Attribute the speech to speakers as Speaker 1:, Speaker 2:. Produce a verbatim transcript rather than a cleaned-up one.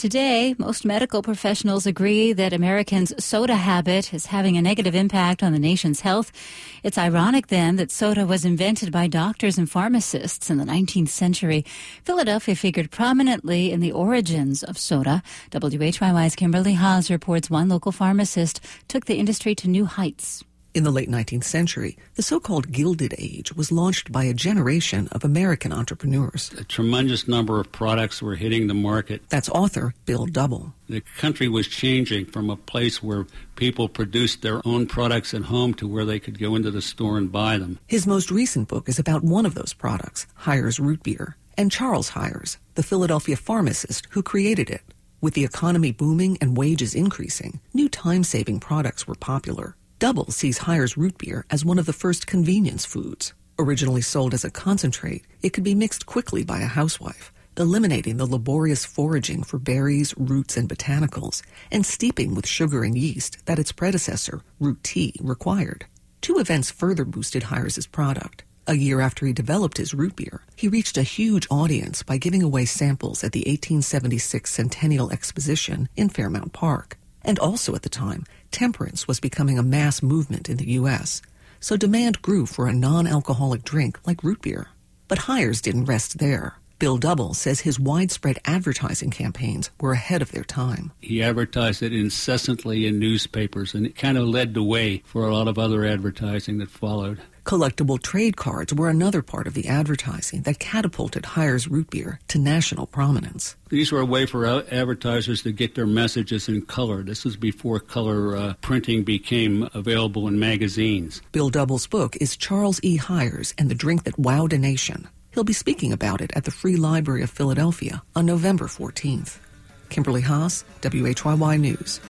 Speaker 1: today, most medical professionals agree that Americans' soda habit is having a negative impact on the nation's health. It's ironic, then, that soda was invented by doctors and pharmacists in the nineteenth century. Philadelphia figured prominently in the origins of soda. W H Y Y's Kimberly Haas reports one local pharmacist took the industry to new heights.
Speaker 2: In the late nineteenth century, the so-called Gilded Age was launched by a generation of American entrepreneurs.
Speaker 3: A tremendous number of products were hitting the market.
Speaker 2: That's author Bill Double.
Speaker 3: The country was changing from a place where people produced their own products at home to where they could go into the store and buy them.
Speaker 2: His most recent book is about one of those products, Hires Root Beer, and Charles Hires, the Philadelphia pharmacist who created it. With the economy booming and wages increasing, new time-saving products were popular. Double sees Hires Root Beer as one of the first convenience foods. Originally sold as a concentrate, it could be mixed quickly by a housewife, eliminating the laborious foraging for berries, roots, and botanicals, and steeping with sugar and yeast that its predecessor, root tea, required. Two events further boosted Hires' product. A year after he developed his root beer, he reached a huge audience by giving away samples at the eighteen seventy-six Centennial Exposition in Fairmount Park. And also at the time, temperance was becoming a mass movement in the U S, so demand grew for a non-alcoholic drink like root beer. But Hires didn't rest there. Bill Double says his widespread advertising campaigns were ahead of their time.
Speaker 3: He advertised it incessantly in newspapers, and it kind of led the way for a lot of other advertising that followed.
Speaker 2: Collectible trade cards were another part of the advertising that catapulted Hires Root Beer to national prominence.
Speaker 3: These were a way for advertisers to get their messages in color. This was before color uh, printing became available in magazines.
Speaker 2: Bill Double's book is Charles E. Hires and the Drink That Wowed a Nation. He'll be speaking about it at the Free Library of Philadelphia on November fourteenth. Kimberly Haas, W H Y Y News.